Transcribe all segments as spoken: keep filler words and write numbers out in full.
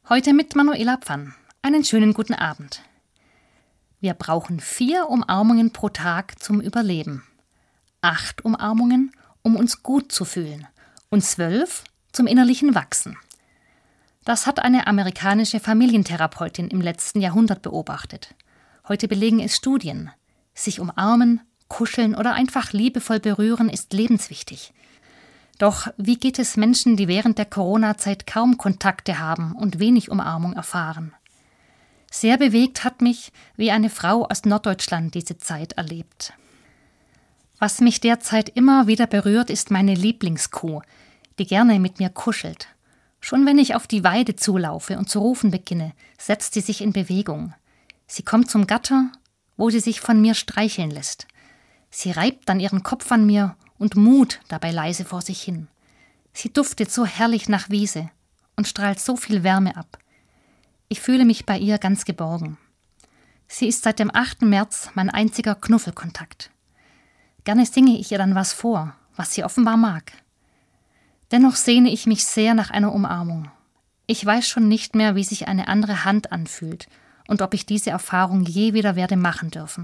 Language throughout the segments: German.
Heute mit Manuela Pfann. Einen schönen guten Abend. Wir brauchen vier Umarmungen pro Tag zum Überleben. Acht Umarmungen, um uns gut zu fühlen. Und zwölf zum innerlichen Wachsen. Das hat eine amerikanische Familientherapeutin im letzten Jahrhundert beobachtet. Heute belegen es Studien. Sich umarmen, kuscheln oder einfach liebevoll berühren ist lebenswichtig. Doch wie geht es Menschen, die während der Corona-Zeit kaum Kontakte haben und wenig Umarmung erfahren? Sehr bewegt hat mich, wie eine Frau aus Norddeutschland diese Zeit erlebt. Was mich derzeit immer wieder berührt, ist meine Lieblingskuh, die gerne mit mir kuschelt. Schon wenn ich auf die Weide zulaufe und zu rufen beginne, setzt sie sich in Bewegung. Sie kommt zum Gatter, wo sie sich von mir streicheln lässt. Sie reibt dann ihren Kopf an mir und muht dabei leise vor sich hin. Sie duftet so herrlich nach Wiese und strahlt so viel Wärme ab. Ich fühle mich bei ihr ganz geborgen. Sie ist seit dem achten März mein einziger Knuffelkontakt. Gerne singe ich ihr dann was vor, was sie offenbar mag. Dennoch sehne ich mich sehr nach einer Umarmung. Ich weiß schon nicht mehr, wie sich eine andere Hand anfühlt und ob ich diese Erfahrung je wieder werde machen dürfen.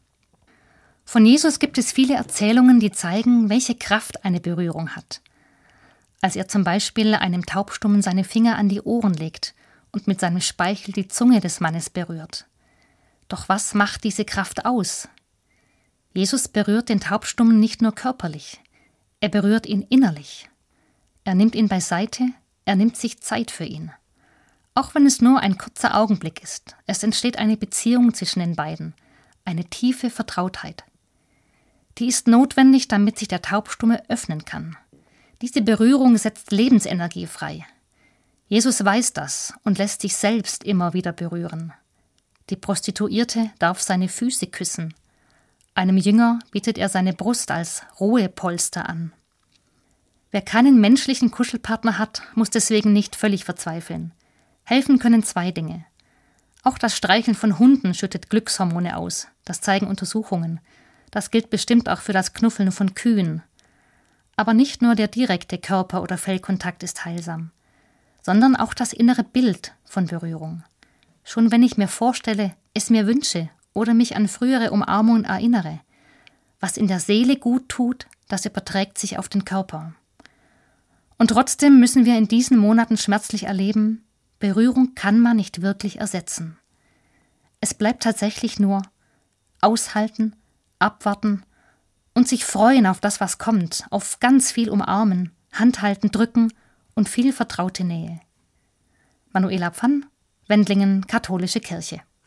Von Jesus gibt es viele Erzählungen, die zeigen, welche Kraft eine Berührung hat. Als er zum Beispiel einem Taubstummen seine Finger an die Ohren legt und mit seinem Speichel die Zunge des Mannes berührt. Doch was macht diese Kraft aus? Jesus berührt den Taubstummen nicht nur körperlich, er berührt ihn innerlich. Er nimmt ihn beiseite, er nimmt sich Zeit für ihn. Auch wenn es nur ein kurzer Augenblick ist, es entsteht eine Beziehung zwischen den beiden, eine tiefe Vertrautheit. Die ist notwendig, damit sich der Taubstumme öffnen kann. Diese Berührung setzt Lebensenergie frei. Jesus weiß das und lässt sich selbst immer wieder berühren. Die Prostituierte darf seine Füße küssen. Einem Jünger bietet er seine Brust als Ruhepolster an. Wer keinen menschlichen Kuschelpartner hat, muss deswegen nicht völlig verzweifeln. Helfen können zwei Dinge. Auch das Streicheln von Hunden schüttet Glückshormone aus. Das zeigen Untersuchungen. Das gilt bestimmt auch für das Knuffeln von Kühen. Aber nicht nur der direkte Körper- oder Fellkontakt ist heilsam, sondern auch das innere Bild von Berührung. Schon wenn ich mir vorstelle, es mir wünsche oder mich an frühere Umarmungen erinnere, was in der Seele gut tut, das überträgt sich auf den Körper. Und trotzdem müssen wir in diesen Monaten schmerzlich erleben, Berührung kann man nicht wirklich ersetzen. Es bleibt tatsächlich nur aushalten, abwarten und sich freuen auf das, was kommt, auf ganz viel umarmen, Handhalten, drücken und viel vertraute Nähe. Manuela Pfann, Wendlingen, Katholische Kirche.